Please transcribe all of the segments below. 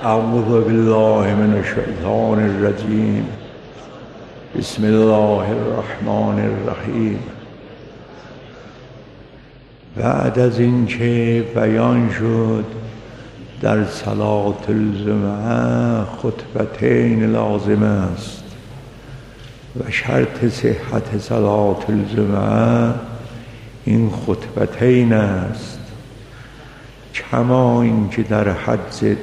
اعوذ بالله من الشیطان الرجیم. بسم الله الرحمن الرحیم. بعد از اینکه بیان شد در صلاة الجمعه خطبتین لازم است و شرط صحت صلاة الجمعه این خطبتین است، کما اینکه در حج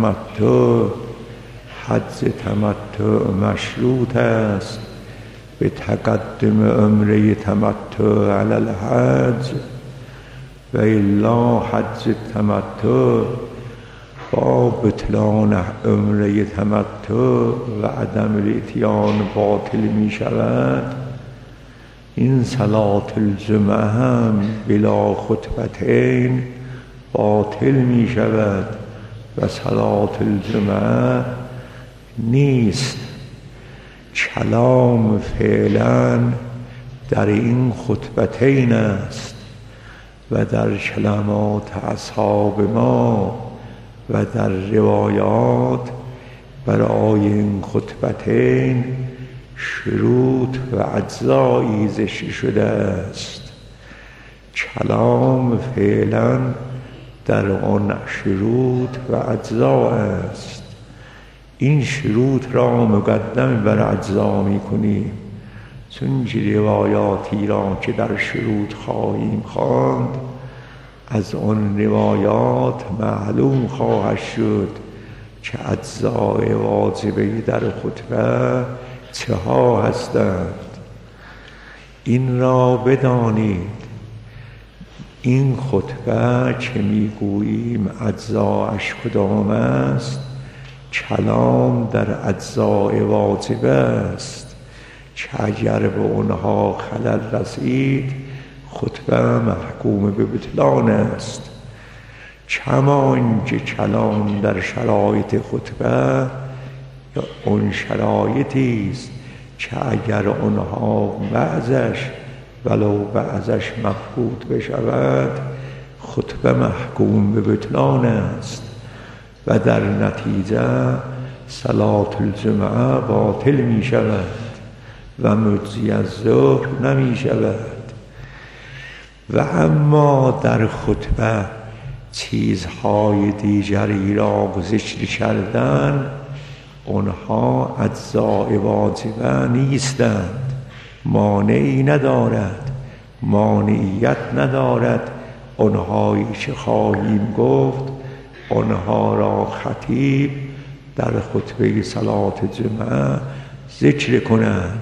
تمتع مشروط است به تقدم عمره تمتع علی الحج، و الا حج تمتع با بطلان عمره تمتع و عدم الاتیان باطل می شود. این صلاة الجمعه هم بلا خطبتین باطل می شود و صلاة الجمعه نیست. کلام فعلا در این خطبتین است و در کلمات اصحاب ما و در روایات برای این خطبتین شروط و اجزایی ذکر شده است. کلام فعلا در آن شروط و اجزا است. این شروط را مقدم بر اجزا می کنیم، چون روایاتی را که در شروط خواهیم خواند از آن روایات معلوم خواهد شد که اجزای واجبه در خطبه چه ها هستند. این را بدانید، این خطبه که میگوییم اجزاش کدام است، کلام در اجزای واجبه است که اگر به آنها خلل رسید خطبه محکوم به بطلان است. کما اینکه کلام در شرایط خطبه یا اون شرایطی است که اگر آنها بعضش ولو بعضش مفقود بشود خطبه محکوم به بطلان است و در نتیجه صلاة الجمعه باطل می شود و مجزی از ظهر نمی شود. و اما در خطبه چیزهای دیگری را ذکر کردن، آنها اجزای واجبه نیستند، مانعی ندارد، مانعیت ندارد. آنهایی که خواهیم گفت آنها را خطیب در خطبه صلاة جمعه ذکر کند.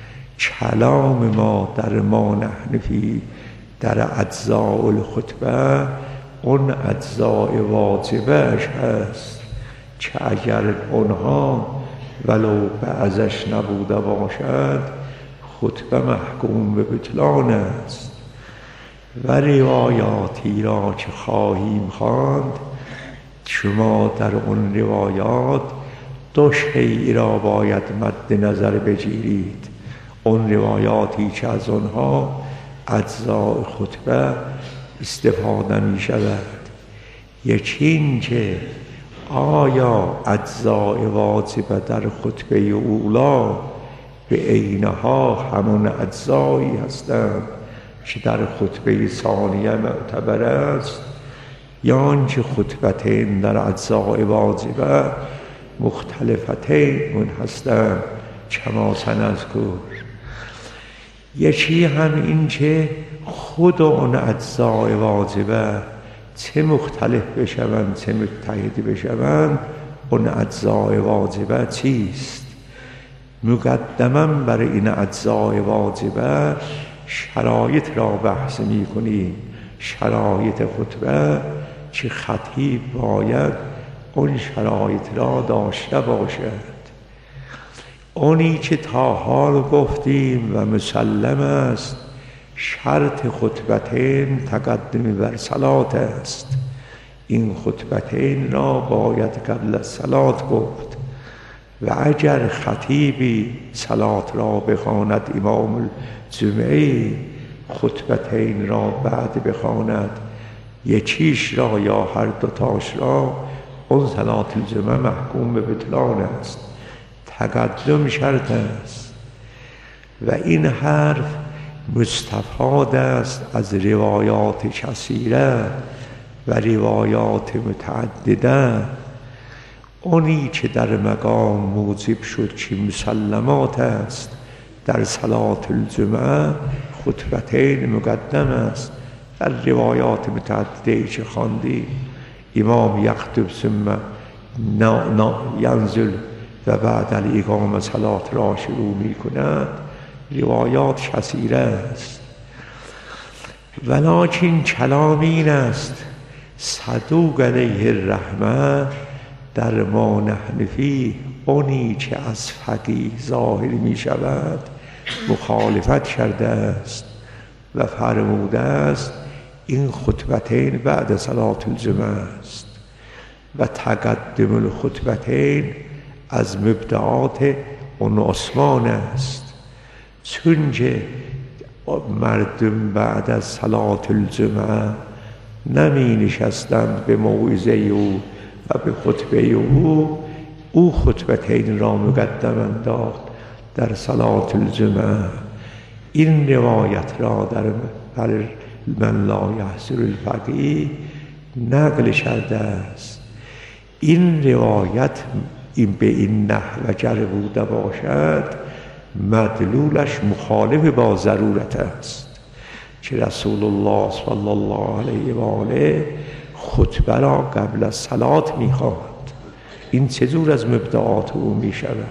کلام ما در ما نحن فی در اجزاء الخطبه اون اجزای واجبهش هست که اگر آنها ولو بعضش نبوده باشد خطبه محکوم به بطلان است. و روایاتی را که خواهیم خواند شما در اون روایات دو شیء را باید مد نظر بگیرید. اون روایاتی که از آنها اجزاء خطبه استفاده می شود، یکی این که آیا اجزاء واجبه در خطبه اولا به عینها همون اجزایی هستند که در خطبه ثانیه معتبر است، یا آنکه خطبتین در اجزاء واجبه مختلفتین هستند کما سنذکر. یکی هم این که خود اون اجزای واجبه چه مختلف بشوند چه متحد بشوند، اون اجزای واجبه چیست. مقدما برای این اجزای واجبه شرایط را بحث می کنیم. شرایط خطبه که خطیب باید اون شرایط را داشته باشد. اونی که تا حال گفتیم و مسلم است، شرط خطبتین تقدم بر صلات است. این خطبتین را باید قبل از صلات گفت و اگر خطیبی صلات را بخواند امام الجمعه خطبتین را بعد بخواند، یکیش را یا هر دوتاش را، اون صلات الجمعه محکوم به بطلان است، تقدم شرط است. و این حرف مستفاد است از روایات کثیره و روایات متعدده. اونی که در مقام موجب شد که مسلمات است در صلات الجمعه خطبتین مقدم است. در روایات متعدده که خواندیم امام یخطب ثم ینزل و بعد الاقامه صلات را شروع می کند. روایات کثیره است، ولکن کلام این است صدوق علیه الرحمه در ما نحن فیه، اونی که از فقیه ظاهر می شود مخالفت کرده است و فرموده است این خطبتین بعد صلات الجمعه است و تقدم الخطبتین از مبدعات اون عثمان است. چون که مردم بعد از صلات الجمعه نمی نشستند به موعظه او و به خطبه او خطبتین را مقدم انداخت در صلات الجمعه. این روایت را در من لا یحصر الفقیه نقل کرده است. این روایت این به این نحو گر بوده باشد مدلولش مخالف با ضرورت است که رسول الله صلی الله علیه و آله خطبه را قبل از صلات می‌خواند. این چجور از مبدعات او می شود؟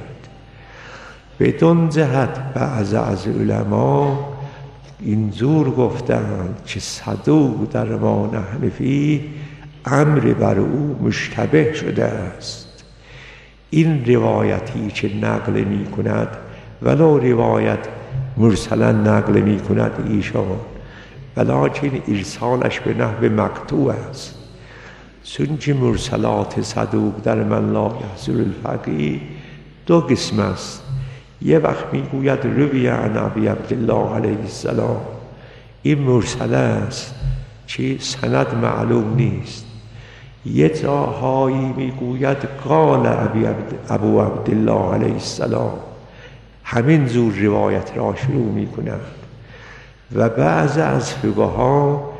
بدون جهت بعض از علما اینجور گفتند که صدوق در ما نحن فیه امر بر او مشتبه شده است. این روایتی که نقل می کند ولو روایت مرسلا نقل می کند ایشان، ولکن ارسالش به نحو مقطوع است. چون که مرسلات صدوق در من لا یحصر الفقیه دو قسم است. یه وقت میگوید روی عن ابی عبدالله علیه السلام، این مرسله است که سند معلوم نیست. یه جاهایی میگوید قال ابو عبدالله علیه السلام، همین زور روایت را شروع میکند. و بعض از فقها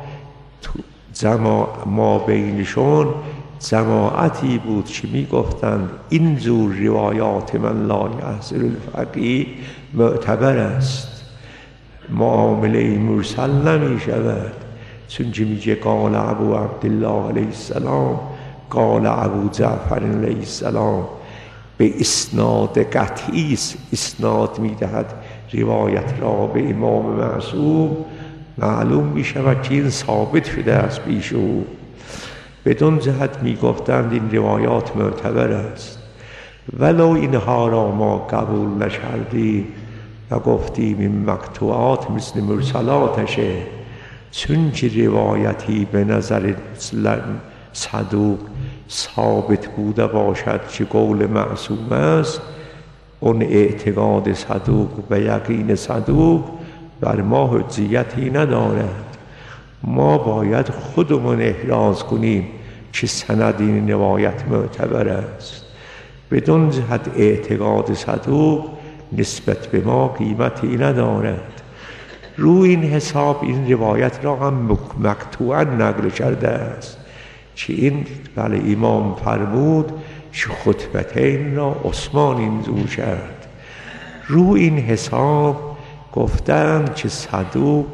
ما بینشون جماعتی بود که می گفتند این جور روایات من لا یحصر الفقیه معتبر است، معامله مرسل نمی شود. چون که میگه قال ابو عبدالله علیه السلام قال ابو جعفر علیه السلام به اسناد قطعی اسناد میدهد روایت را به امام معصوم، معلوم می شود که این ثابت شده است پیش او. بدون جهت می گفتند این روایات معتبر است، ولو اینها را ما قبول نکردیم و گفتیم این مقطوعات مثل مرسلاتشه. چون که روایتی به نظر صدوق ثابت بوده باشد که قول معصوم است، اون اعتقاد صدوق و یقین صدوق بر ما حجیتی ندارد. ما باید خودمون احراز کنیم که سند این روایت معتبر است. بدون جهت اعتقاد صدوق نسبت به ما قیمتی ندارد. روی این حساب این روایت را هم مقطوعا نقل کرده است که این امام فرمود که خطبتین را عثمان اینجور کرد. روی این حساب گفتند که صدوق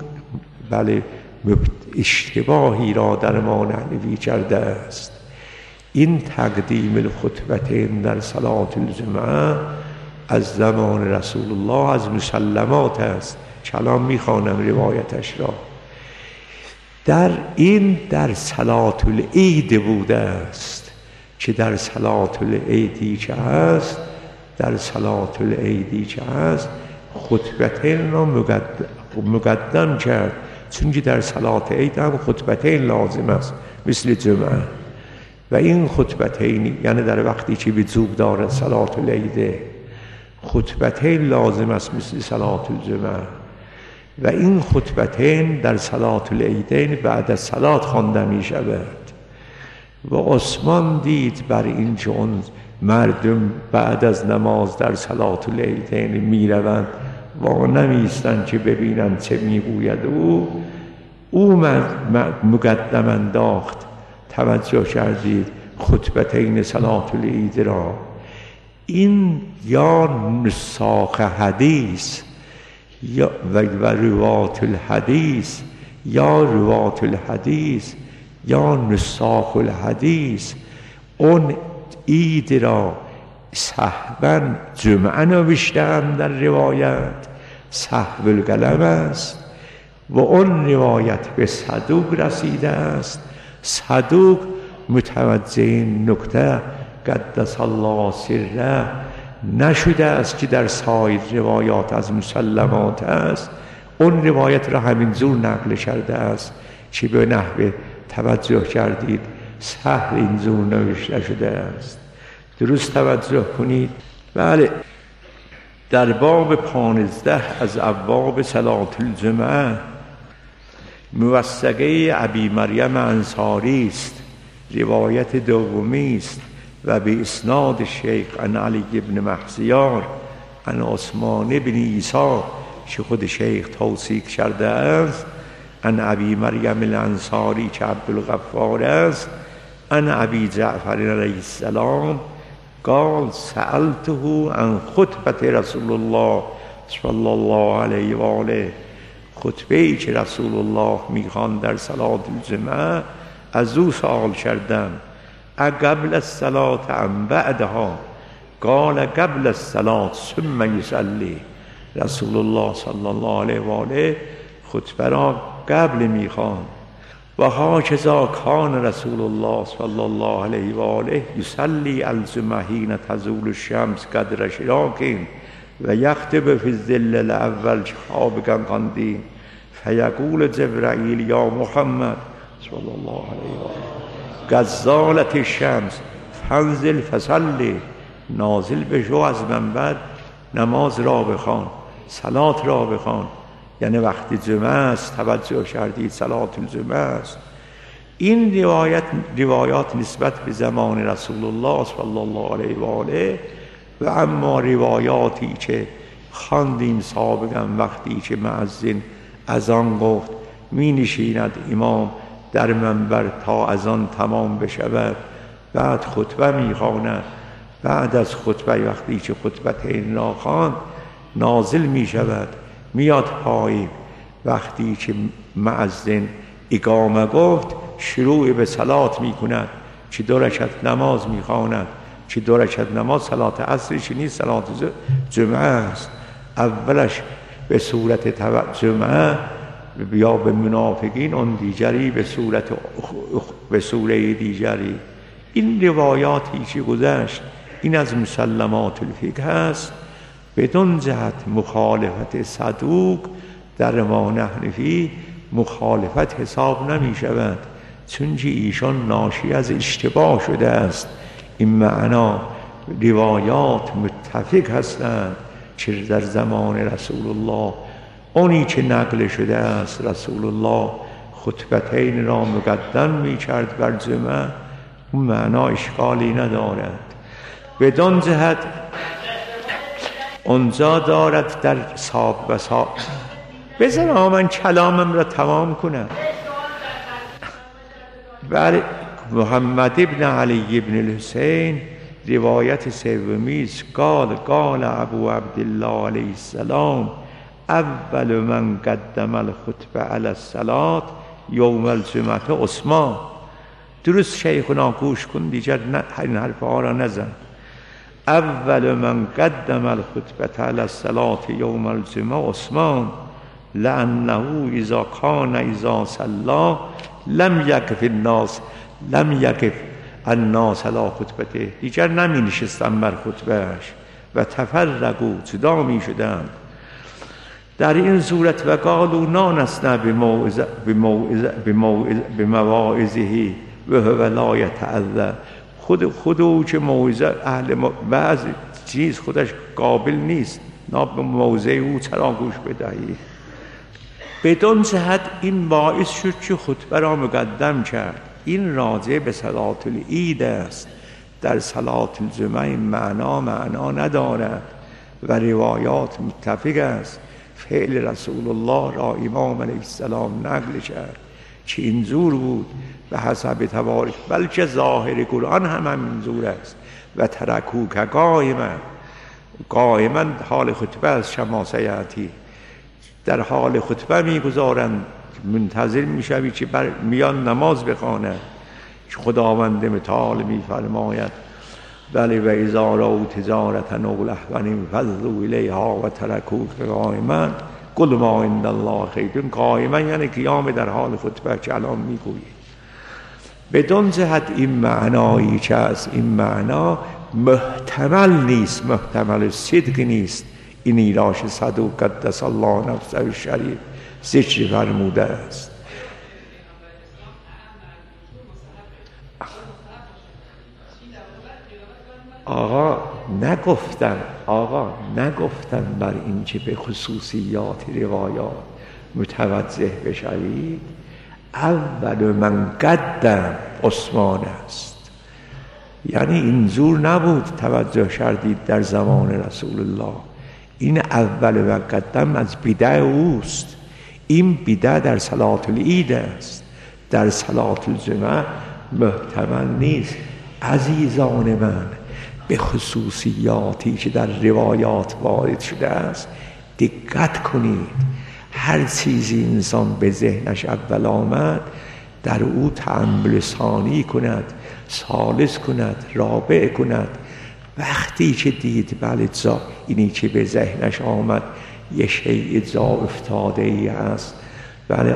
اشتباهی را در ما نحوی کرده است. این تقدیم الخطبتین در صلات الجمعه از زمان رسول الله از مسلمات است. کلام میخوانم روایتش را. در صلات العید بوده است که در صلات العیدی که هست خطبتین را مقدم کرد. چون که در صلات عید هم خطبتین لازم است مثل جمعه، و این خطبتین یعنی در وقتی که وجوب دارد صلات العید خطبتین لازم است مثل صلات الجمعه، و این خطبتین در صلات العیدین بعد از صلات خوانده می شود. و عثمان دید بر این چون مردم بعد از نماز در صلات العیدین میروند و نمیستند که ببینند چه میگوید او مقدم انداخت. توجه کردید خطبتین صلات العید را. این یا نساخ حدیث و روات الحدیث یا روات الحدیث یا نساخ الحدیث اون عید را سهوا جمعه نوشتند در روایت، سهو القلم است و اون روایت به صدوق رسیده است. صدوق متوجه این نکته قدس الله سره نشده است که در سایر روایات از مسلمات است، اون روایت را همینجور نقل کرده است که به نحوه توجه کردید سهل اینجور نوشته شده است. درست توجه کنید. بله، در باب 15 از ابواب صلات الجمعه موثقه ابی مریم انصاری است، روایت دومی است و به اسناد شیخ عن علی بن محزیار عن عثمان بن عیسی که خود شیخ توثیق کرده است، عن ابی مریم الانصاری که عبدالغفار است، عن ابی جعفر علیه السلام قال سألته عن خطبه رسول الله صلی الله علیه و آله، خطبه ای که رسول الله میخواند در صلات الجمعه از او سوال کردم. قبل الصلاة ام بعدها؟ قال قبل الصلاة ثم یصلی. رسول الله صلی الله علیه و آله خطبه را قبل میخواند. و هاکذا کان رسول الله صلی الله علیه و آله یصلی الجمعه حین تزول الشمس قدر شراق و یخطب فی الظل الاول خوابگان خواندیم فیقول جبرائیل یا محمد صلی الله علیه و آله قد زالت الشمس فانزل فصلی، نازل بشو از منبر نماز را بخوان، صلات را بخوان. یعنی وقتی جمعه است، توجه کردید صلات الجمعه است. این روایات نسبت به زمان رسول الله صلی الله علیه و آله و اما روایاتی که خواندیم سابقا وقتی که مؤذن اذان گفت می نشیند امام در منبر تا اذان تمام بشود، بعد خطبه می خواند، بعد از خطبه وقتی که خطبتین را خواند نازل می شود میاد پایین. وقتی که مؤذن اقامه گفت شروع به صلات می کند، چه 2 رکعت نماز می خواند، چه 2 رکعت نماز صلات عصرش نیست، صلات جمعه است. اولش به صورت جمعه یا به منافقین، اون دیگری به سوره دیگری. این روایاتی که گذشت این از مسلمات الفقه است. بدون جهت مخالفت صدوق در ما نحن فیه مخالفت حساب نمی شود، چون که ایشان ناشی از اشتباه شده است. این معنا روایات متفق هستند که در زمان رسول الله اونی که نقل شده است رسول الله خطبتین را مقدم می کرد بر جمعه، اون معنا اشکالی ندارد. بدون جهت اونجا دارد در صاب و صاب. بذار من کلامم را تمام کنم. بر محمد ابن علی ابن الحسین روایت سومی است. قال ابو عبدالله علیه السلام اول من قدم الخطبه علی الصلاة یوم الجمعه عثمان. درست شیخنا گوش کن، دیگر این حرفها را نزن. اول من قدم الخطبه علی الصلاة یوم الجمعه عثمان لانه اذا کان اذا صلی لم یقف الناس علی خطبته. دیگر نمی نشستن بر خطبهش و تفرقوا، جدا می شدند. در این صورت و قالوا نانسنا بمواعظه و هو لا یتعذر. خود که موعظه بعض چیز خودش قابل نیست، به موعظه او چرا گوش بدهی؟ بدون جهت این باعث شد که خطبه را مقدم کرد. این راجع به صلات العید است. در صلات الجمعه این معنا ندارد و روایات متفق است. فعل رسول الله را امام علیه السلام نقل کرد چه اینجور بود به حسب تبارک، بلکه ظاهر قرآن هم اینجور است. و ترکوک قائما حال خطبه از شما سیاتی، در حال خطبه میگذارند، منتظر میشوی که میان نماز بخوانند. خداوند متعال میفرماید بله و اذا رأوا تجارة او لهوا انفضوا الیها و ترکوک قائما قل ما عند الله خیر. قائما یعنی قیام در حال خطبه که الان میگویی. بدون جهت این معنایی که از این معنا محتمل نیست، محتمل صدق نیست. این ایراش صدوق قدس الله نفسه الشریف ذکر فرموده است. آقا نگفتم بر این که به خصوصیات روایات متوجه بشوید. اول من قدم عثمان است، یعنی اینجور نبود توجه کردید در زمان رسول الله. این اول من قدم از بدع اوست. این بدع در صلات العید است، در صلات الجمعه محتمل نیست. عزیزان من، به خصوصیاتی که در روایات وارد شده است دقت کنید. هر چیزی انسان به ذهنش اول آمد در او تأمل ثانی کند، ثالث کند، رابع کند. وقتی که دید بله جا اینی که به ذهنش آمد یه شیء جا افتاده ای است، بله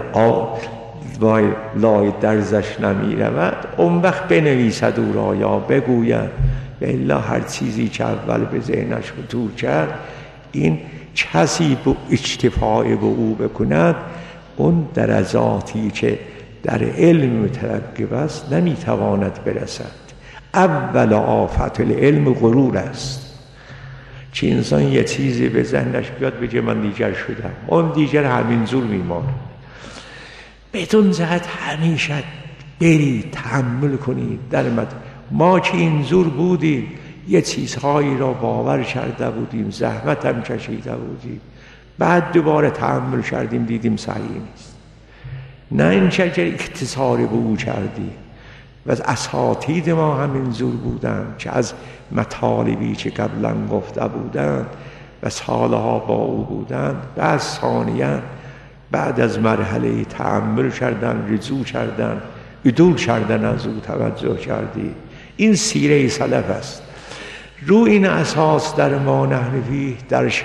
لای درزش نمی رود، اون وقت بنویسد او را یا بگوید. و الا هر چیزی که اول به ذهنش خطور کرد، این کسی به اکتفای به او بکند، اون درجاتی که در علم مترقب است نمیتواند برسد. اول آفت العلم غرور است که انسان یه چیزی به ذهنش بیاد بگه من دیگر شدم، اون دیگر همینجور میماند. بدون جهت همیشه برید تأمل کنید. در ما که اینجور بودیم یه چیزهایی را باور کرده بودیم، زحمت هم کشیده بودیم، بعد دوباره تأمل کردیم دیدیم صحیح نیست. نه این که اختصار به او کردیم. و از اساتید ما هم اینجور بودن که از مطالبی که قبلا گفته بودند و سالها با او بودند، بعد ثانیاً بعد از مرحله تأمل کردن، رجوع کردن، عدول کردن از او توجه کردی. این سیره سلف است. رو این اساس در ما نحن فیه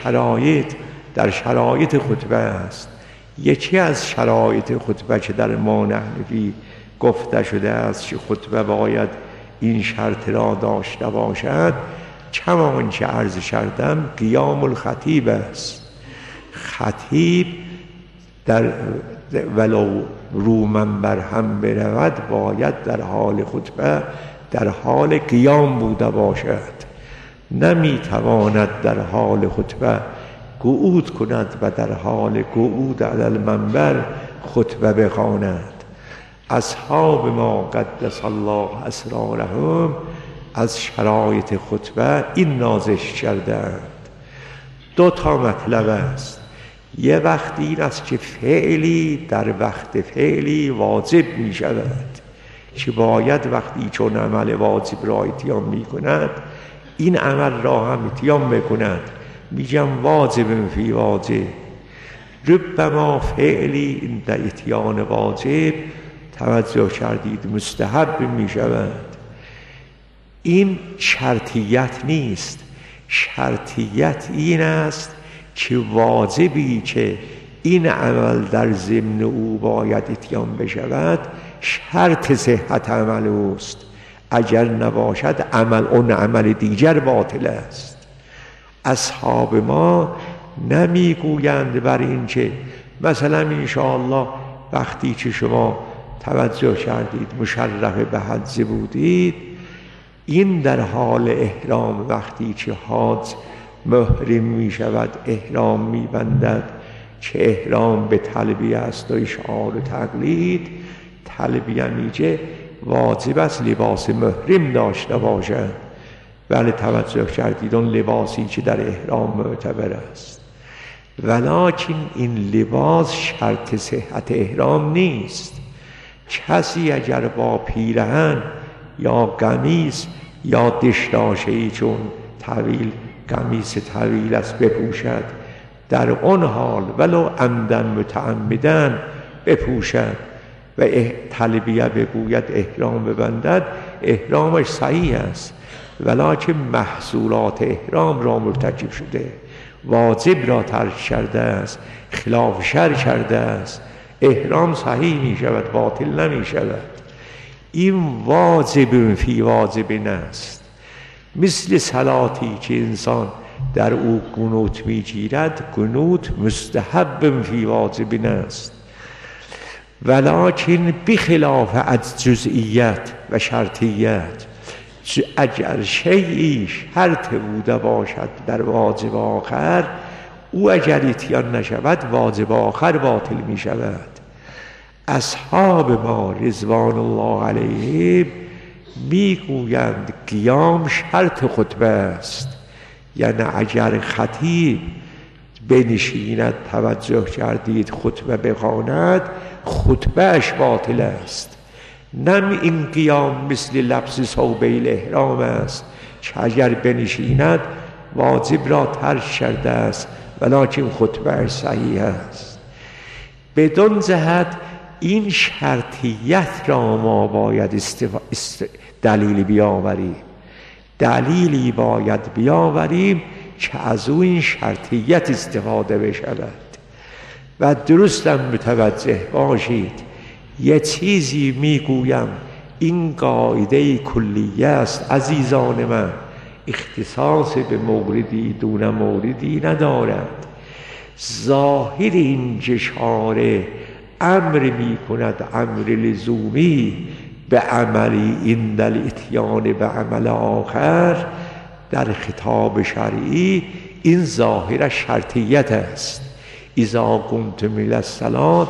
در شرایط خطبه است. یکی از شرایط خطبه که در ما نحن فیه گفته شده است که خطبه باید این شرط را داشته باشد، چمان که عرض کردم قیام الخطیب است. خطیب در ولو رو منبر هم برود باید در حال خطبه در حال قیام بوده باشد. نمیتواند در حال خطبه قعود کند و در حال قعود علی المنبر خطبه بخواند. اصحاب ما قدس الله اسرارهم از شرایط خطبه این نازش کردند. دو تا مطلب است. یه وقت این است که فعلی در وقت فعلی واجب می شود که باید وقتی چون عمل واجب را اتیان می کند این عمل را هم اتیان بکند. میگم واجب فی واجب. ربما فعلی در اتیان واجب توجه کردید مستحب می شود. این شرطیت نیست. شرطیت این است که واجبی که این عمل در ضمن او باید اتیان بشود شرط صحت عمل اوست. اگر نباشد اون عمل دیگر باطل است. اصحاب ما نمیگویند بر این که مثلا انشاءالله وقتی که شما توجه کردید مشرف به حج بودید، این در حال احرام وقتی که حاج محرم می شود احرام می بندد که احرام به تلبیه است و اشعار و تقلید. تلبیه میگه واجب است لباس محرم داشته باشند. ولی توجه کردید اون لباسی که در احرام معتبر است، ولکن این لباس شرط صحت احرام نیست. کسی اگر با پیرهن یا قمیص یا دشداشه‌ای چون طویل قمیص طویل است بپوشد، در اون حال ولو عمدن متعمدن بپوشد و تلبیه بگوید احرام ببندد، احرامش صحیح است، ولکن محظورات احرام را مرتکب شده، واجب را ترک کرده است، خلاف شرع کرده است، احرام صحیح می شود، باطل نمی شود. این واجب فی واجب است. مثل صلاتی که انسان در او قنوت می گیرد، قنوت مستحب فی واجب است، ولکن بخلاف از جزئیت و شرطیت. اگر شیئی شرط بوده باشد در واجب آخر، او اگر اتیان نشود واجب آخر باطل می شود. اصحاب ما رضوان الله علیهم می گویند قیام شرط خطبه است، یعنی اگر خطیب بنشیند، توجه کردید، خطبه بخواند، خطبهش باطل است. نم این قیام مثل لبس ثوبه الاحرام است که اگر بنشیند واجب را ترک کرده است، ولکن خطبهش صحیح است. بدون جهت این شرطیت را ما باید دلیل بیاوریم، دلیلی باید بیاوریم که از او این شرطیت استفاده بشود. و درستم متوجه باشید، یه چیزی میگویم، این قاعده کلیه است عزیزان من، اختصاص به موردی دون موردی ندارد. ظاهر این جشاره امر می کند، امر لزومی به عملی این دل اتیان به عمل آخر، در خطاب شرعی این ظاهر شرطیت است. اذا قمتم الی الصلاة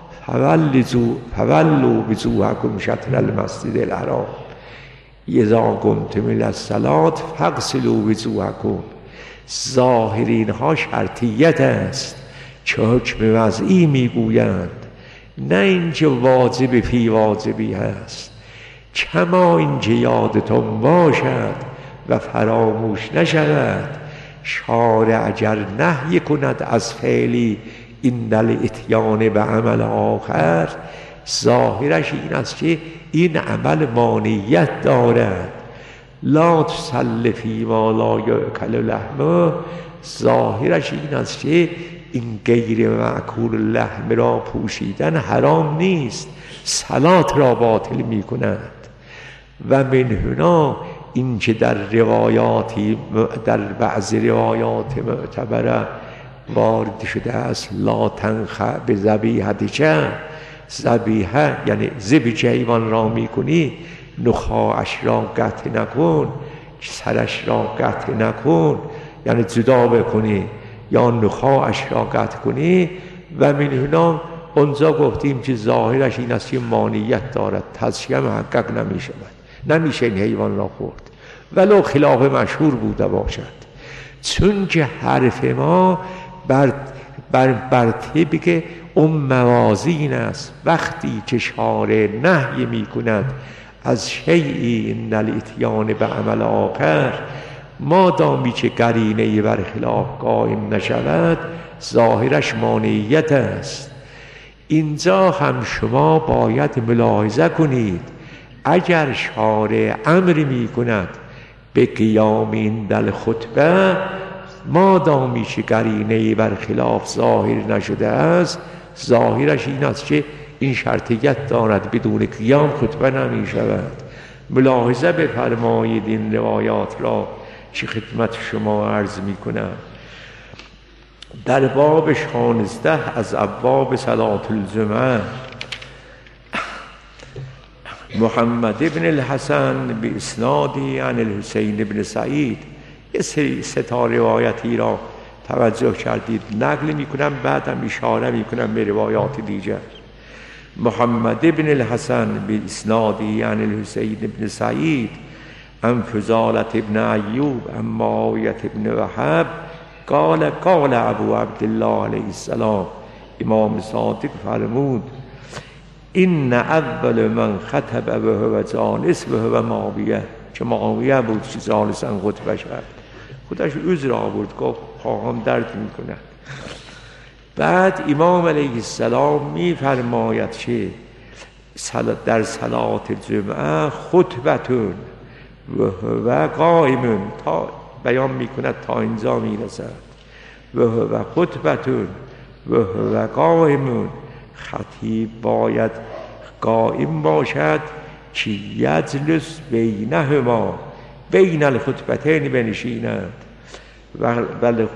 فولوا وجوهکم شطر المسجد الحرام، اذا قمتم الی الصلاة فاغسلوا وجوهکم. ظاهر اینها شرطیت است که حکم وضعی میگویند، نه اینکه واجب فی واجبی هست. کما اینکه یادتون باشد و فراموش نشود، شارع اگر نهی کند از فعلی این دل اتیان به عمل آخر، ظاهرش این است که این عمل مانعیت دارد. لا تصل فی ما لا یأکل لحمه، ظاهرش این است که این غیر مأکول لحم را پوشیدن حرام نیست، صلات را باطل می کند. و من هنا این که در بعض روایات معتبره وارد شده است، لا تنخع به ذبیحتک، ذبیحه یعنی ذبح حیوان را میکنی، نخاعش را قطع نکن، سرش را قطع نکن، یعنی جدا بکنی یا نخاعش را قطع کنی. و من هنا اونجا گفتیم که ظاهرش این است که مانعیت دارد، تزکیه محقق نمی شود، نمیشه این حیوان را خورد ولو خلاف مشهور بوده باشد. چون که حرف ما بر طبق اون موازین است. وقتی که شارع نهی می کند از شیئی ان الاتیان به عمل آخر، مادامی که قرینه بر خلاف قائم نشود، ظاهرش مانعیت است. اینجا هم شما باید ملاحظه کنید، اگر شارع امر می کند به قیام این دل خطبه، مادامی که قرینه بر خلاف ظاهر نشده است، ظاهرش این است که این شرطیت دارد، بدون قیام خطبه نمی شود. ملاحظه بفرمایید این روایات را که خدمت شما عرض می کنم. در باب 16 از ابواب صلاة الجمعه، محمد ابن الحسن به اسنادی عن الحسین ابن سعید، یه سه تا روایتی را توجه کردید، نقل می کنم، بعدم اشاره می کنم به روایات دیگر. محمد ابن الحسن بإسنادی عن الحسین ابن سعید عن فضالة ابن ایوب عن معاویة ابن وهب قال قال ابو عبدالله علیه السلام، امام صادق فرمود این اول من خطب و هو جالس و هو معاویه، که معاویه بود که جالسا خطبه شد، خودش عذر آورد، گفت پاهم درد میکند. بعد امام علیه السلام میفرماید که در صلات جمعه خطبتون و هو قائمون، تا بیان میکند تا اینجا میرسد، و هو خطبتون و هو قائمون، خطیب باید قائم باشد که یجلس بینهما، بین الخطبتین بنشیند، ولی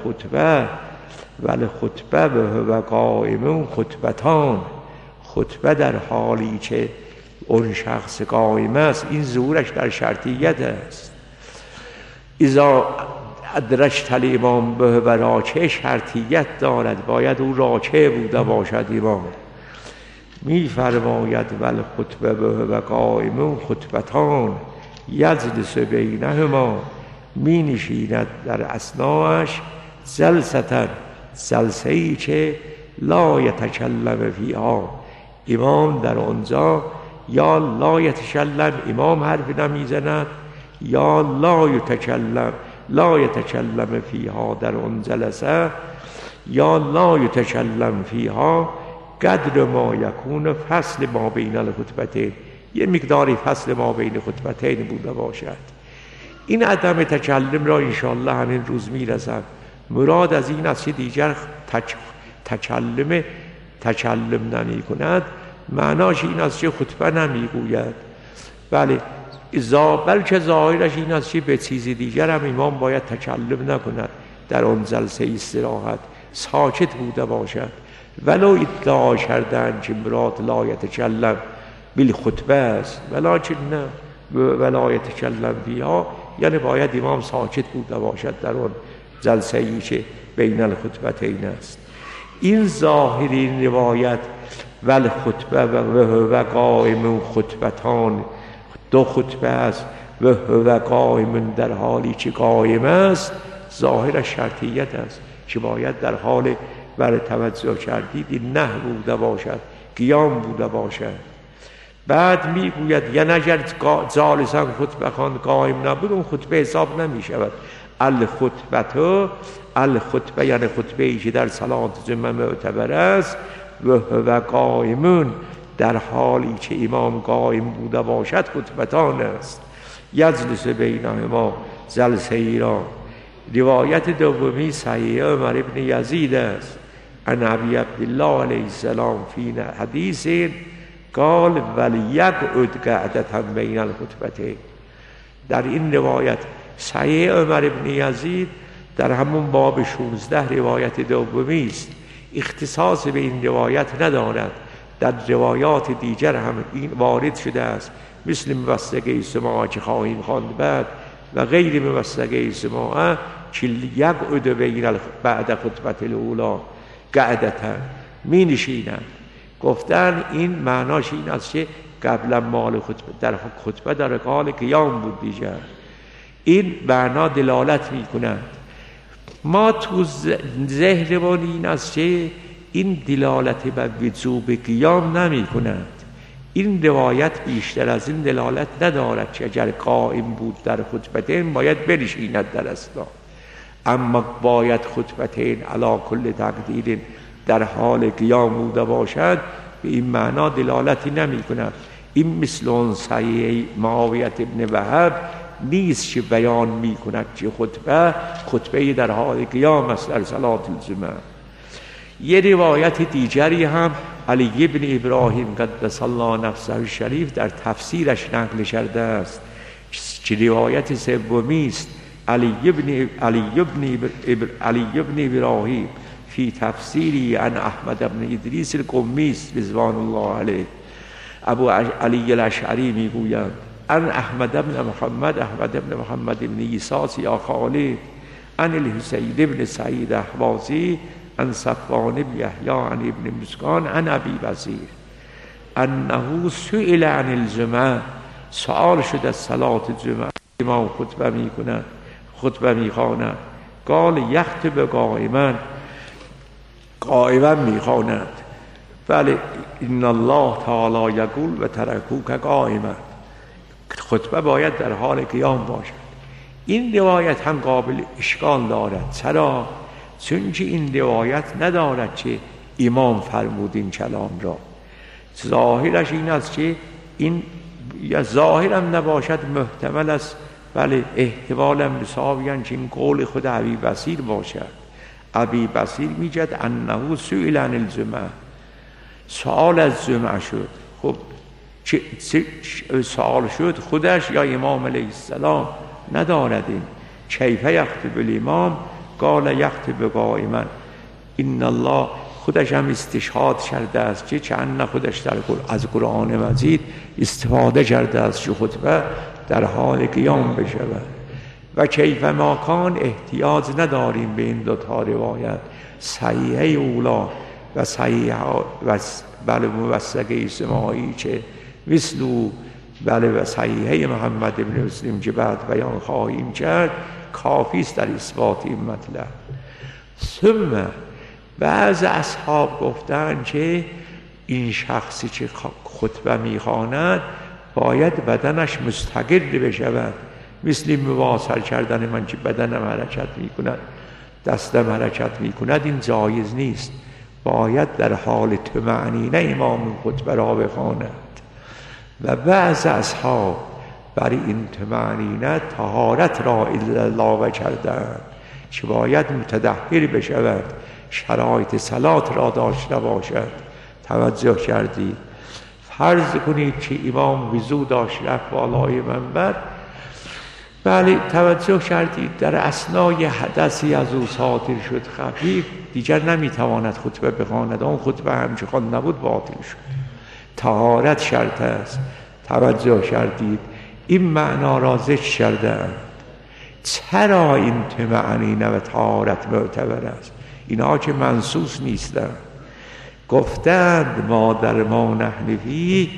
خطبه و هو قائمون خطبتان، خطبه در حالی که اون شخص قائم است، این ظهورش در شرطیت است. اذا ادرجت الامام به و راکع، شرطیت دارد، باید او راکع بوده باشد امام. میفرماید ول خطبه و قائمون خطبتان یجلس بینهما، می نشیند در اثناءش جلستن، جلسه ای که لا یتکلم فیها، امام در آنجا یا لا یتکلم، امام حرف نمیزند، یا لا یتکلم فیها، در آن جلسه یا لا یتکلم فیها قدر ما یکون فصل ما بین الخطبتین، یه مقداری فصل ما بین خطبتین بوده باشد. این عدم تکلم را انشاءالله همین روز میرسم. مراد از این است که دیگر تکلم نمی کند، معناش این است که خطبه نمی گوید، بله، بلکه ظاهرش این است که به چیز دیگر هم امام باید تکلم نکند، در آن جلسه استراحت ساکت بوده باشد. ولو ادعا کردند که مراد لا یتکلم بالخطبه است، ولکن نه، ولا یتکلم فیها یعنی باید امام ساکت بوده باشد در آن جلسه ای که بین الخطبتین است. این ظاهری روایت ول خطبه و قائم خطبتان، دو خطبه است، و قائم در حالی که قائم است، ظاهر شرطیت است که باید در حال بر توجه کردید این نه بوده باشد، قیام بوده باشد. بعد میگوید یا نگر جالسا خطبه خان قائم نبود، اون خطبه حساب نمی شود. الخطبه یعنی خطبه ای که در صلات جمعه معتبر است، و قائمون در حالی که امام قائم بوده باشد خطبتان است. یجلس بینهما، جلسه ای را. روایت دومی صحیح عمر ابن یزید است، عن ابی عبدالله علیه السلام فی حدیث قال ولیقعد قعدة بین الخطبتین. در این روایت صحیح عمر ابن یزید در همون باب 16 روایت دومی است، اختصاص به این روایت ندارد، در روایات دیگر هم این وارد شده است، مثل موثقه سماع که خواهیم خواند بعد و غیر موثقه سماع که یقعد بین بعد خطبه الاولی قعدة، می نشینند. گفتن این معناش این است که قبلا مال خطبه در خطبه در حال قیام بود دیگر. این معنا دلالت می کند. ما تو ذهنمون این است که این دلالت به وجوب قیام نمی کند. این روایت بیشتر از این دلالت ندارد که اگر قائم بود در خطبتین باید بنشیند در اثنا، اما باید خطبتین علی کل تقدیر در حال قیام بوده باشد، به این معنا دلالتی نمی کند. این مثل اون صحیح معاویة ابن وهب نیست که بیان می کند که خطبه در حال قیام است در صلات الجمعه. یه روایت دیگری هم علی ابن ابراهیم قدس الله نفسه الشریف در تفسیرش نقل کرده است که روایت سومی است، علی ابن ابراهیم فی تفسیری عن احمد بن ادریس القمی رضوان الله علیه. ابو علی الاشعری میگوید عن احمد بن محمد بن عیسی یا خالد عن الحسین بن سعید احوازی عن صفوان بن یحیی عن ابن مسکان عن ابی وزیر. انه سئل عن الجمعه، سؤال شد از صلات جمعه. امام خطبه میخواند، قال یخطب قائما، قائما میخواند. بله، ان الله تعالی یقول و ترکوک قائما، خطبه باید در حال قیام باشد. این روایت هم قابل اشکال دارد. چرا؟ چون که این روایت ندارد که امام فرمود این کلام را. ظاهرش این است که این، یا ظاهرم نباشد، محتمل است، بله احتمالم بساویان که این قول خود ابی بصیر باشد. ابی بصیر میگد انه سئل عن الجمعه، سوال از جمعه شد. خب چه سوال شد؟ خودش یا امام علیه السلام؟ ندارد. این کیف یخطب الامام قال یخطب قائما. این الله خودش هم استشهاد کرده است که چند خودش از قرآن مجید استفاده کرده است که خطبه در حال قیام بشود. و کیف ما کان احتیاج نداریم به این دوتا روایت، صحیحه اولا و صحیحه و بله موثقه سماعی که مثل بله و صحیحه محمد بن مسلم که بعد بیان خواهیم کرد، کافی است در اثبات این مطلب. ثم بعض اصحاب گفتند که این شخصی که خطبه میخواند باید بدنش مستقر بشود، مثل مواصل کردن من که بدنم حرکت میکند، دستم حرکت میکند، این جایز نیست. باید در حال طمأنینه امام خطبه را بخواند. و بعض اصحاب برای این طمأنینه طهارت را اضافه کردند که باید متطهر بشود، شرایط صلات را داشته باشد. توجه کردید؟ فرض کنید که امام وضو داشت رفت بالای منبر، بله توجه کردید در اسنای حدثی از او صادر شد خفیف، دیگر نمیتواند خطبه بخواند. اون خطبه همچه خوان نبود، باطل شد. طهارت شرط است. توجه کردید؟ این معنا را ذکر کردند. چرا این طمأنینه و طهارت معتبر است؟ اینا که منصوص نیستند. گفتند ما در ما نحن فی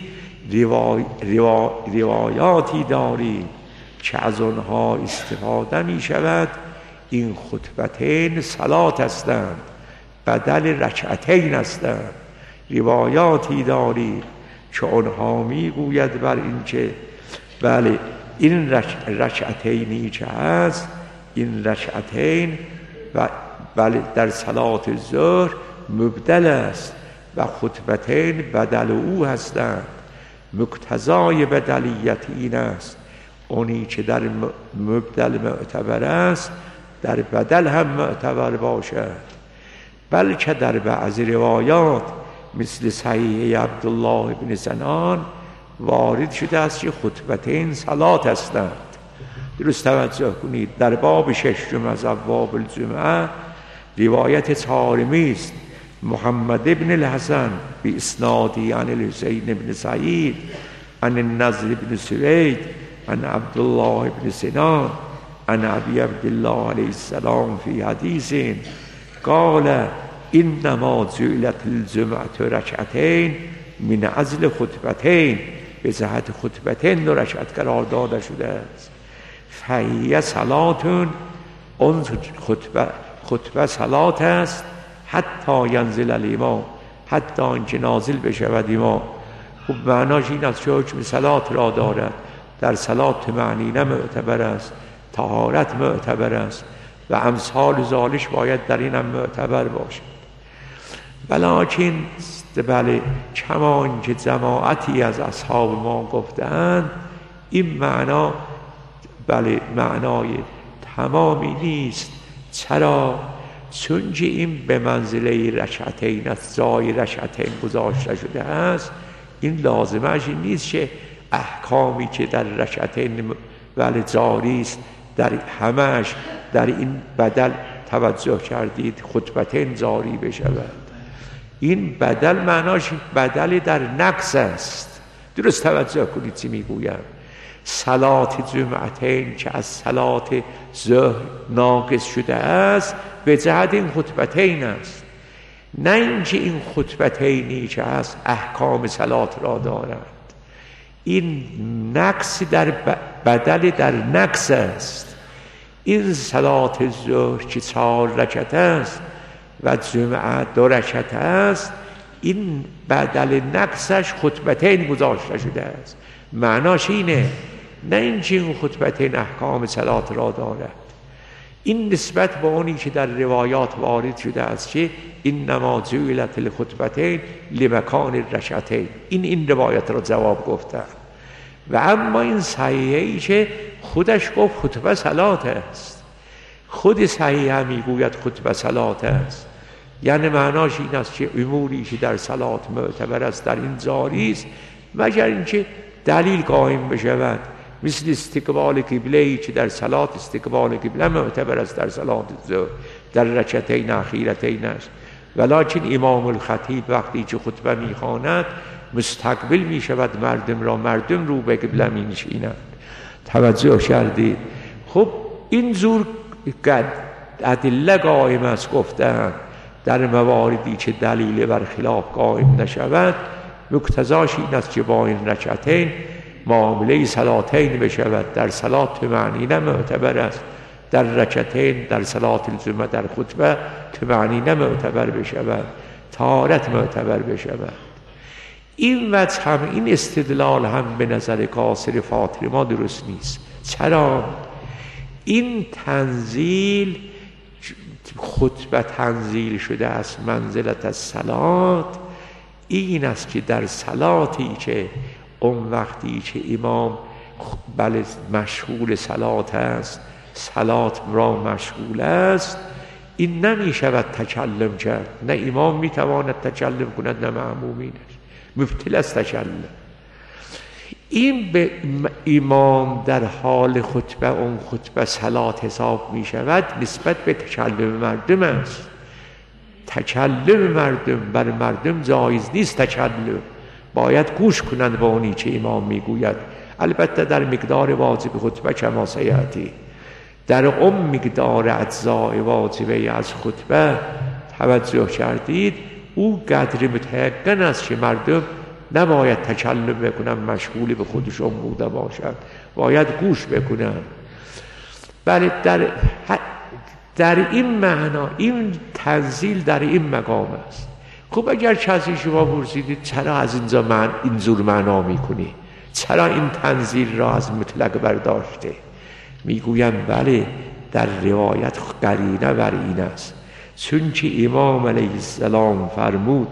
روایاتی داریم که از آنها استفاده می شود. این خطبتین صلات هستند، بدل رکعتین هستند. روایاتی داریم که آنها می گوید بر این که بله این رکعتینی که هست، این رکعتین و بله در صلات ظهر مبدل است و خطبتین بدل او هستند. مقتضای بدلیت این است، اونی که در مبدل معتبر است در بدل هم معتبر باشد. بلکه در بعض روایات مثل صحیح عبدالله بن سنان وارد شده است که خطبتین صلات هستند. درست توجه کنید. در باب ششم از ابواب الجمعه روایت طارمی است، محمد بن الحسن به اسنادی عن الحسین بن سعید عن النضر بن سوید عن عبدالله بن سنان عن ابی عبدالله علیه السلام فی حدیث قال انما جعلت الجمعه رکعتین من اجل خطبتین، به جهت خطبتین 2 رکعت قرار داده شده است. فهی صلاتون، اون خطبه صلات است، حتی ینزل الامام، حتی اینکه نازل بشود امام. خب معناش این است که حکم صلات را دارد. در صلات طمأنینه معتبر است، طهارت معتبر است و امثال ذالک باید در این هم معتبر باشد. ولکن بله کمان که جماعتی از اصحاب ما گفتند این معنا بله معنای تمامی نیست. چرا؟ چون که این به منزله رکعتین است، جای رکعتین گذاشته شده است. این لازمش این نیست که احکامی که در رکعتین بله جاری است در همش در این بدل توجه کردید خطبتین جاری بشود. این بدل معناش بدل در نقص است. درست توجه کنید چی میگویم. صلات جمعتین که از صلات ظهر ناقص شده است به جهت این خطبتین است. نه اینکه این خطبتینی که هست احکام صلات را دارد. این نقص در بدل در نقص است. این صلات ظهر که 4 رکعت است و جمعه 2 رکعت است، این بدل نقصش خطبتین گذاشته شده است. معناش اینه، نه اینکه این خطبتین احکام صلات را دارد. این نسبت به اونی که در روایات وارد شده است که انما جعلت الخطبتین لمکان الرکعتین، این روایت را جواب گفتن. و اما این صحیحی که خودش گفت خطبه صلات است، خود صحیح هم میگوید خطبه صلات است، یعنی معناش این است که اموری که در صلات معتبر است در این جاری است، مگر اینکه دلیل قائم بشود، مثل استقبال قبله که در صلات استقبال قبله معتبر است در صلات ظهر در رکعتین اخیرتین است. ولکن امام الخطیب وقتی که خطبه میخواند مستقبل میشود مردم را، مردم رو به قبله مینشینند. توجه کردید؟ خب این زور ادله قائم است گفتن در مواردی که دلیل بر خلاف قائم نشود، مقتضاش این است که با این رکعتین معامله صلاتین بشود. در صلات طمأنینه معتبر است، در رکعتین در صلات الجمعه در خطبه طمأنینه معتبر بشود، طهارت معتبر بشود. این وجه هم، این استدلال هم به نظر قاصر فاطر ما درست نیست. چرا؟ این تنزیل خطبه تنزیل شده است منزلت از صلات، این است که در صلاتی که اون وقتی که امام بله مشغول صلات است، صلات را مشغول است، این نمی شود تکلم کرد. نه امام می تواند تکلم کند، نه مأمومینش، مبتل است تکلم. این به امام در حال خطبه اون خطبه صلات حساب می شود نسبت به تکلم مردم است. تکلم مردم بر مردم جایز نیست، تکلم باید گوش کنند به اونی که امام میگوید، البته در مقدار واجب خطبه کما سیاتی، در اون مقدار اجزاء واجبه از خطبه توجه کردید، او قدر متیقن است که مردم نباید تکلم بکنن، مشغول به خودشون بوده باشند، باید گوش بکنن. بله در این معنا این تنزیل در این مقام است. خب اگر کسی شما پرسیدید چرا از اینجا این زور معنا میکنی، چرا این تنزیل را از مطلق برداشته، میگویم بله در روایت قرینه بر این است، چون که امام علیه السلام فرمود،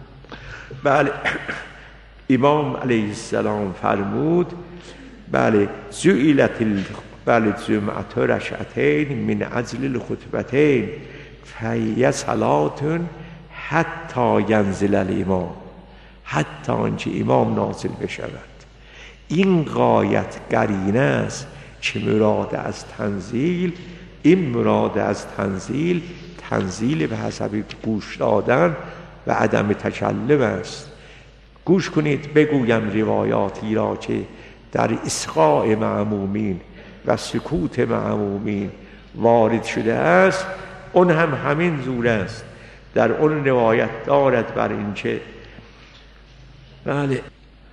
بله امام علیه السلام فرمود بله جعلت بله جمعت رکعتین من اجل الخطبتین فهی صلات حتی ینزل الامام، حتی آنچه امام نازل بشود. این غایت قرینه است که مراد از تنزیل، این مراد از تنزیل تنزیل به حسب گوش دادن و عدم تکلم است. گوش کنید بگویم روایاتی را که در اسقاء مأمومین و سکوت مأمومین وارد شده است، اون هم همین زور است. در اون روایت دارد بر این که بله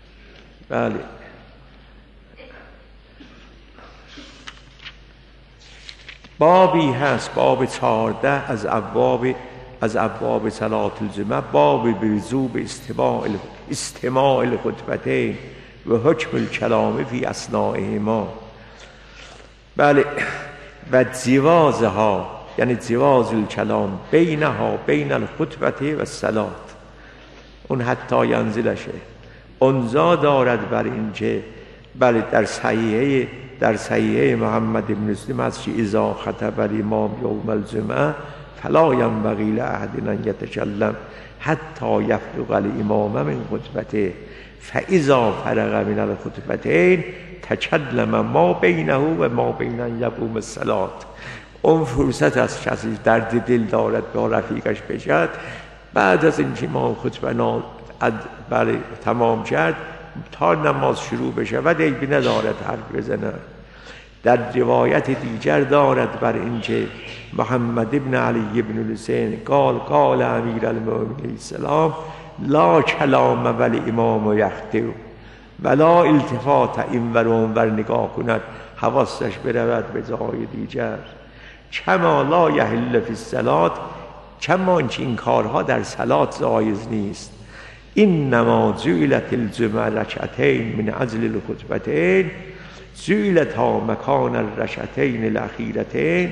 بابی هست، باب 14 از ابواب صلات الجمعه، باب بوجوب استماع الخطبتین و حکم الکلام فی اثنائهما. بله و جوازها، یعنی جواز الکلام بینها بین الخطبه و الصلات، اون حتی ینزلشه. اونجا دارد بر این که بله در صحیحه محمد بن مسلم است که اذا خطب الامام یوم الجمعه فلا ینبغی لاحد ان یتکلم حتی یفرغ الامام من خطبته فاذا فرغ من الخطبتین تکلم ما بینه و ما بین ان یقوم الصلات. اون فرصت از کسی درد دل دارد با رفیقش بشد، بعد از اینکه ما خطبه بله تمام کرد تا نماز شروع بشه و دیگه ندارد حرف بزنه. در روایت دیگر دارد بر اینکه محمد ابن علی ابن الحسین قال امیر المؤمنین السلام لا کلام ولی امام یخطئ ولا التفات این ور اون ور نگاه کند حواسش برود به جای دیگر. کما لا یحل فی الصلاة، کما این کارها در صلات جایز نیست. انما جعلت الجمعه رکعتین من اجل الخطبتین جعلتا مکان الرکعتین الاخیرتین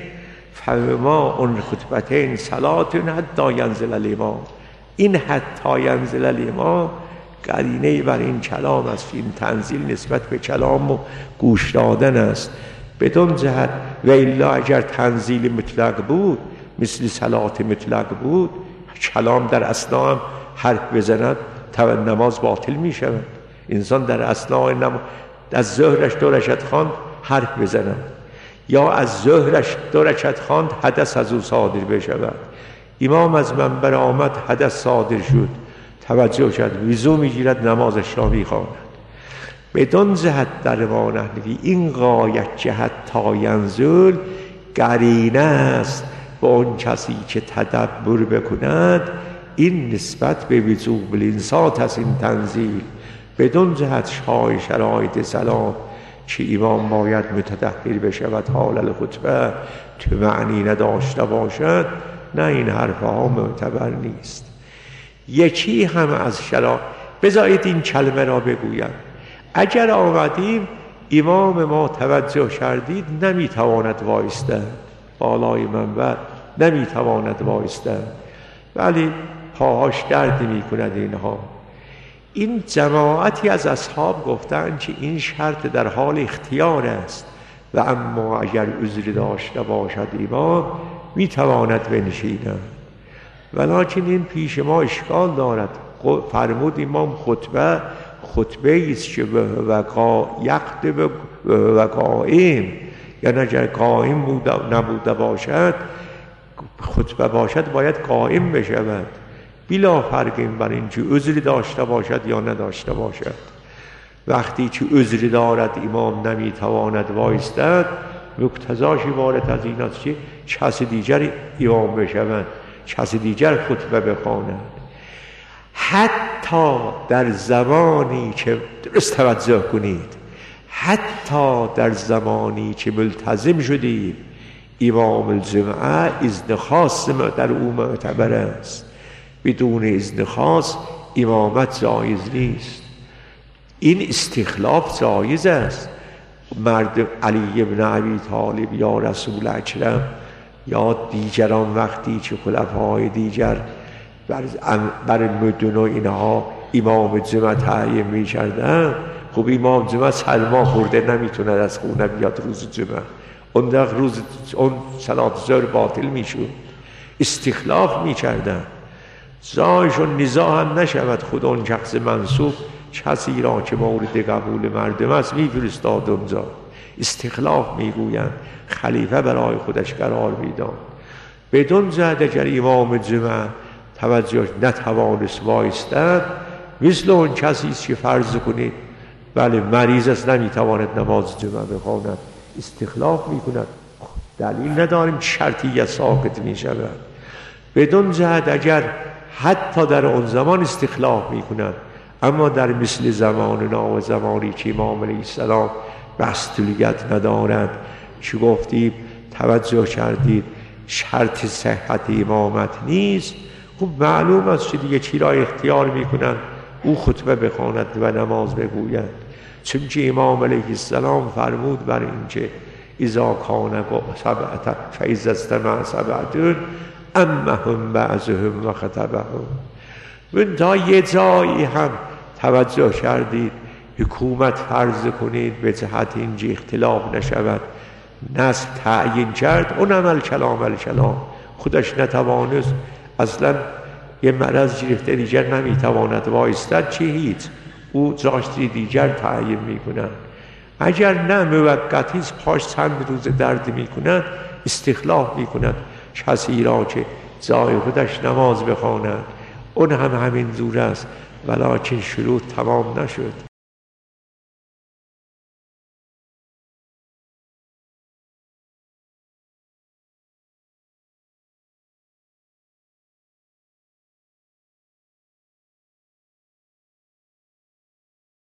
فما اون خطبتین صلات حتی ینزل الامام. این حتی ینزل الامام قرینه بر این کلام است، این تنزیل نسبت به کلام و گوش دادن است. بدون جهت و الا اگر تنزیل مطلق بود مثل صلات مطلق بود، کلام در اثنا هم حرف بزند نماز باطل می شود. انسان در اثناء از ظهرش 2 رکعت خواند حرف بزند یا از ظهرش 2 رکعت خواند حدث از او صادر بشود. امام از منبر آمد حدث صادر شد، توجه شد، وضو میگیرد نمازش را میخواند. بدون جهت در روان احنفی این غایت جهت تا ینزل قرینه است با اون کسی که تدبر بکند. این نسبت به وجوب الانصات است این تنزیل. بدون جهت شرایط سلام که امام باید متطهر بشود حال الخطبه تو معنی نداشته باشد، نه این حرفها معتبر نیست. یکی هم از بذارید این کلمه را بگویم. اگر آمدیم امام ما توجه کردید نمیتواند وایستد بالای منبر، نمیتواند وایستد ولی پاهاش درد میکند. اینها این جماعتی از اصحاب گفتند که این شرط در حال اختیار است و اما اگر عذر داشته باشد امام میتواند بنشیند. ولکن این پیش ما اشکال دارد. فرمود امام خطبه است که یخطب و قائم، یعنی اگر قائم نبوده باشد خطبه باشد باید قائم بشود بلا فرق بر این که عذری داشته باشد یا نداشته باشد. وقتی که عذری دارد امام نمیتواند وایستد، مقتضاش عبارت از این است که کس دیگر امام بشود، کس دیگر خطبه بخواند. حتی در زمانی که درست توجه کنید، حتی در زمانی که ملتزم شدیم امام الجمعه اذن خاص در او معتبر است. بدون اذن خاص امامت جایز نیست. این استخلاف جایز است. مرد علی ابن ابی طالب یا رسول اکرم یا دیگران وقتی که خلفای دیگر بر مدن و اینها امام جمعه تعیین می کردن، خب امام جمعه سرما خورده نمیتونه از خونه بیاد روز جمعه، اون صلات ظهر باطل می شود. استخلاف می کردن زایشون نزاع هم نشود. خود اون شخص منصوب کسی را که مورد قبول مردم است میفرستاد اونجا. استخلاف میگویند خلیفه برای خودش قرار میداد. بدون جهت اگر امام جمعه توجه نتوانست وایستد، مثل اون کسی است که فرض کنید بله مریض است نمیتواند نماز جمعه بخواند، استخلاف میکند. دلیل نداریم شرطیت ساقط میشود. بدون جهت اگر حتی در اون زمان استخلاف میکنند، اما در مثل زماننا و زمانی که امام علیه السلام بستلیت ندارند که گفتیم توجه کردید شرط صحت امامت نیست، خب معلوم است که دیگه چی را اختیار میکنند او خطبه بخواند و نماز بگوید. چون که امام علیه السلام فرمود بر این که اذا کان سبعة فاذا استمع سبعة امهم بعضهم و خطبهم. من تا یه جایی هم توجه کردید حکومت فرض کنید به جهت اینجا اختلاف نشود نصب تعیین کرد، اون عمل کلام خودش نتوانست، اصلا یه مرض گرفته دیگر نمیتواند وایستد، چه هیچ او جاشتی دیگر تعیین میکنند. اگر نه موقتی پاش چند روز درد میکند استخلاف میکند کسی را که جای خودش نماز بخواند، اون هم همین جور است، ولکن شروط تمام نشد.